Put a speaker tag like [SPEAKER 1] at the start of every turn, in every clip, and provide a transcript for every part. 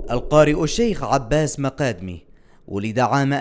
[SPEAKER 1] القارئ الشيخ عباس مقادمي ولد عام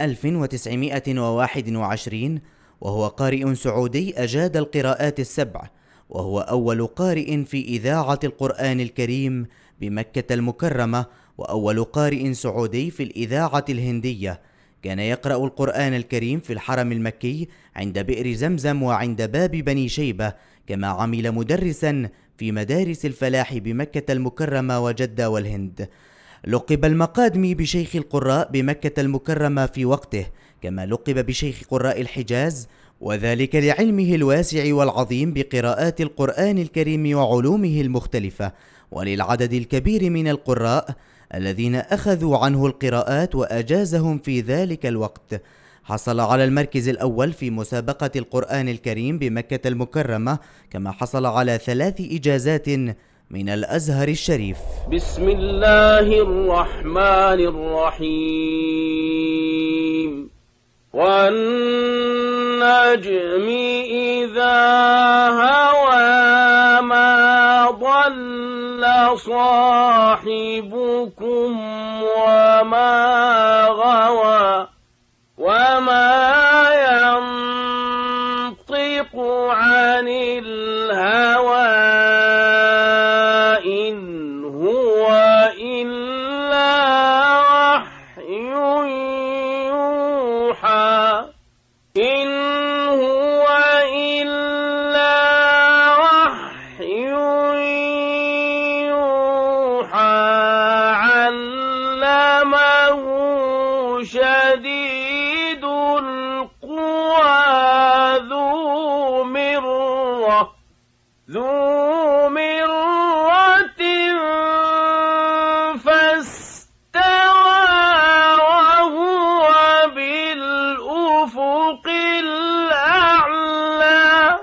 [SPEAKER 1] 1921، وهو قارئ سعودي أجاد القراءات السبع، وهو أول قارئ في إذاعة القرآن الكريم بمكة المكرمة، وأول قارئ سعودي في الإذاعة الهندية. كان يقرأ القرآن الكريم في الحرم المكي عند بئر زمزم وعند باب بني شيبة، كما عمل مدرسا في مدارس الفلاح بمكة المكرمة وجدة والهند. لقب المقادمي بشيخ القراء بمكة المكرمة في وقته، كما لقب بشيخ قراء الحجاز، وذلك لعلمه الواسع والعظيم بقراءات القرآن الكريم وعلومه المختلفة، وللعدد الكبير من القراء الذين أخذوا عنه القراءات وأجازهم في ذلك الوقت. حصل على المركز الأول في مسابقة القرآن الكريم بمكة المكرمة، كما حصل على 3 إجازات من الأزهر الشريف.
[SPEAKER 2] بسم الله الرحمن الرحيم. والنجم إذا هوى ما ضل صاحبكم وما غوى وما ينطق عن الهوى إن هو إلا وحي يوحى إن هو إلا وحي يوحى علمه شديد القوى ذو مرة فاستوى وهو بالأفق الأعلى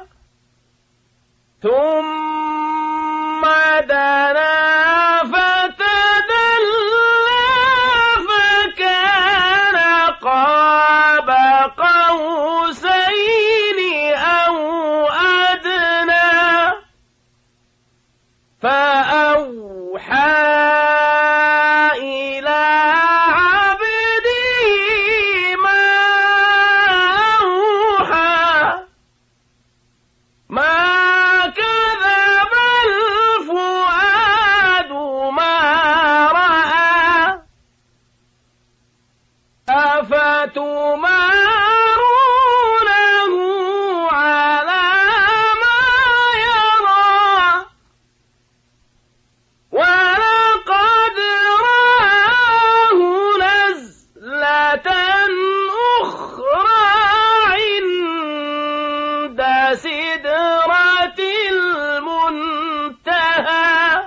[SPEAKER 2] ثم دنا فتدلى فكان قاب قوسين أو أدنى فأوحى إلى عبده ما أوحى ما كذب الفؤاد ما رأى أفتمارونه على ما يرى ولقد رآه نزلة أخرى عند سدرة المنتهى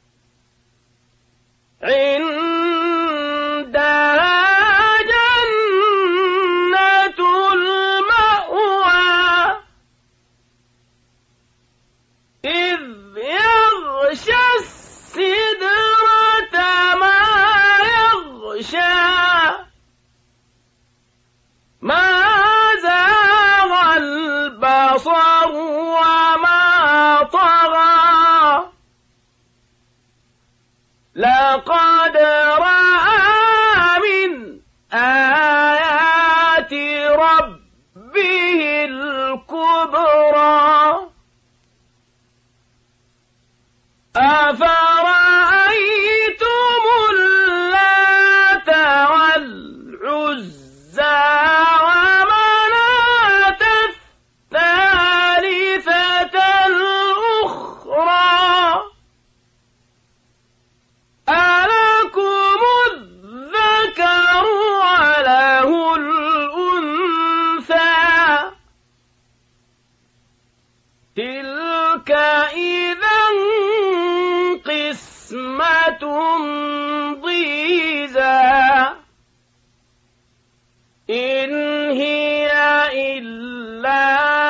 [SPEAKER 2] عندها جنة المأوى إذ يغشى السدرة ما يغشى ما زاغ البصر وما طغى لقد رأى من آيات ربه الكبرى أفرأيتم اللات والعزى ومناة الثالثة الأخرى ألكم الذكر وله الأنثى تلك إذا قسمة ضيزى إن هي إلا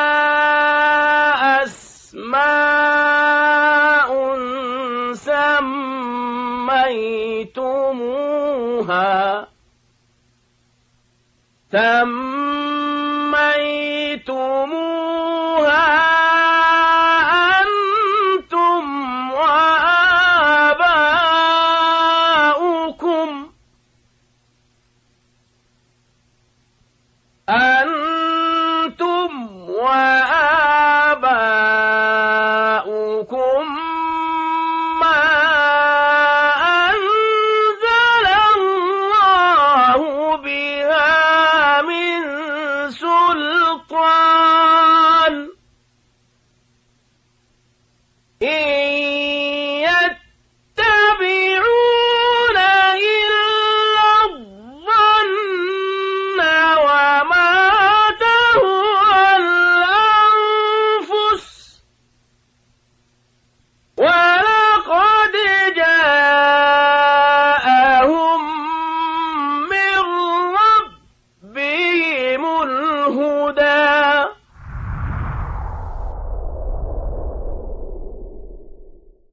[SPEAKER 2] أسماء سميتموها